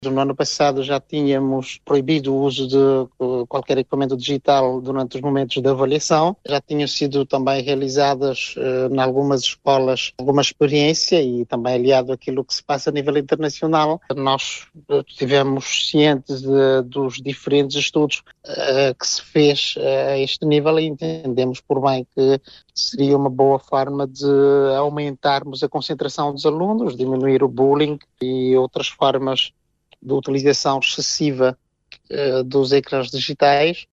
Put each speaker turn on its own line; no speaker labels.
No ano passado já tínhamos proibido o uso de qualquer equipamento digital durante os momentos de avaliação. Já tinham sido também realizadas em algumas escolas alguma experiência e também aliado àquilo que se passa a nível internacional. Nós estivemos cientes dos diferentes estudos que se fez a este nível e entendemos por bem que seria uma boa forma de aumentarmos a concentração dos alunos, diminuir o bullying e outras formas de utilização excessiva dos ecrãs digitais